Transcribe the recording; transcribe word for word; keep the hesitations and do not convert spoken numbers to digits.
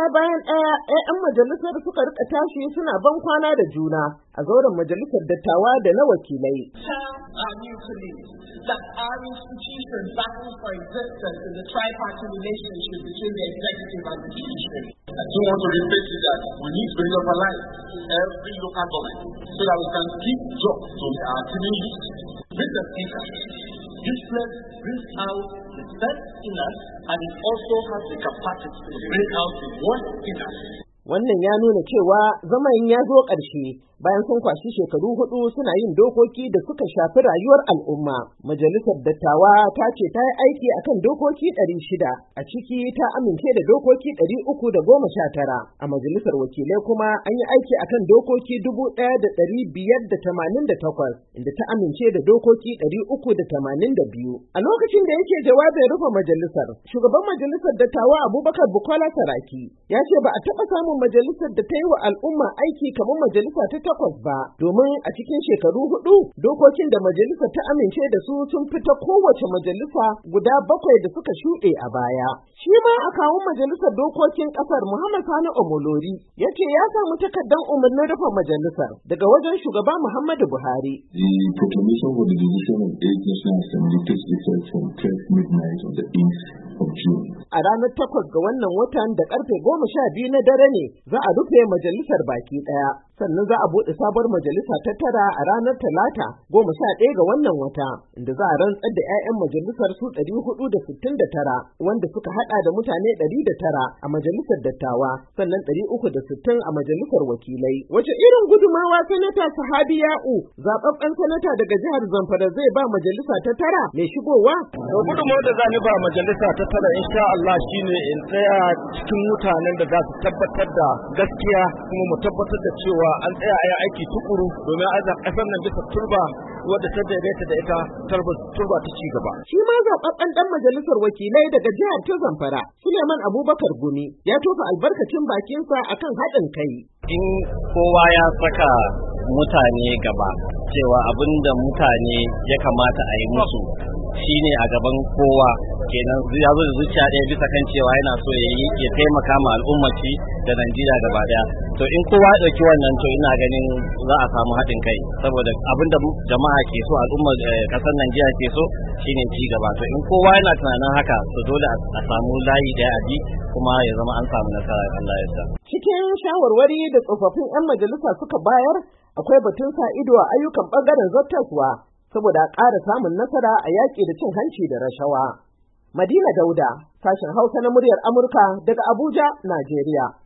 ɗaya bayan ɗaya, ‘ya'yan majalisar suka rika tashi suna ban kwana da juna a zauren majalisar dattawa da na wakilai. That our institution battles for existence in the tripartite relationship between the executive and the judiciary. I do want to repeat that we need to realize every local government so that we can give jobs to our teaming youth. Mister Speaker, this pledge brings out the best in us and it also has the capacity to bring out the worst in us. Wannan ya nuna cewa zaman ya zo ƙarshe bayan sun kwashi shekaru hudu suna yin dokoki da suka shafi rayuwar al'umma. Majalisar dattawa ta ce ta yi aiki akan dokoki ɗari shida, a ciki ta amince da dokoki ɗari uku da goma sha tara. A majalisar wakilai kuma an yi aiki akan dokoki dubu ɗaya da ɗari biyar da tamanin da takwas, inda ta amince da dokoki ɗari uku da tamanin da biyu. A lokacin da yake jawabin rufe majalisar, shugaban majalisar dattawa Abubakar Bukola Saraki ya ce ba a taɓa samun majalisar da ta yi wa al'umma aiki kamar majalisa ta takwas ba, domin a cikin shekaru hudu dokokin da majalisar ta amince da su sun fita kowace majalisa guda bakwai da suka shuɗe a baya. Shi ma a kawun majalisar dokokin ƙasar Muhammad Sani Omolori ya ce ya samu takardar umarnin rufe majalisar daga wajen shugaba Muhammadu Buhari. The proclamation for the decision of eight National Assembly takes effect from twelve midnight on the eighth of June. A ranar takwas ga wannan watan da karfe goma sha biyu na dare ne za a rufe majalisar baki ɗaya. Sannan za a buɗe sabuwar majalisa ta tara a ranar Talata goma sha ɗaya ga wannan wata, inda za a rantsar da ‘ya'yan majalisar su ɗari hudu da sittin da tara, wanda suka haɗa da mutane ɗari da tara a majalisar dattawa, sannan ɗari uku da sittin a majalisar wakilai. Wace irin gudumawa sanata Sahabi Ya'u, zaɓaɓɓen sanata daga jihar Zamfara zai ba majalisa ta tara mai shigowa? To gudunmawar da za ni ba majalisa ta tara insha Allah shine in tsaya cikin mutanen da za su tabbatar da gaskiya kuma mu tabbatar da cewa an tsaya a yi aiki tukuru domin a ƙasar nan bisa turba wadda ta daidaita da ita turba ta ci gaba. Shi ma zaɓaɓɓen ɗan majalisar wakilai daga jihar ta Zamfara, Suleiman Abubakar Gumi, ya tofa albarkacin bakinsa akan haɗin kai. In kowa ya saka mutane gaba cewa abin da mutane ya kamata a yi musu shine a gaban kowa, kenan ya zo da zuciya ɗaya bisa kan cewa yana so ya yi ya taimaka ma al'ummaci da Najeriya gaba daya. To in kowa ya ɗauki wannan to ina ganin za a samu haɗin kai, saboda abin da jama'a ke so, al'ummar ƙasar Najeriya ke so shine ci gaba. To in kowa yana tunanin haka to dole a samu layi ɗaya a ji kuma ya zama an samu nasara Allah ya sa. Cikin shawarwari da tsofaffin 'yan majalisa suka bayar akwai batun sa ido a ayyukan ɓangaren zattaswa saboda a ƙara samun nasara a yaƙi da cin hanci da rashawa. Madina Dauda, sashen Hausa na muryar Amurka daga Abuja, Najeriya.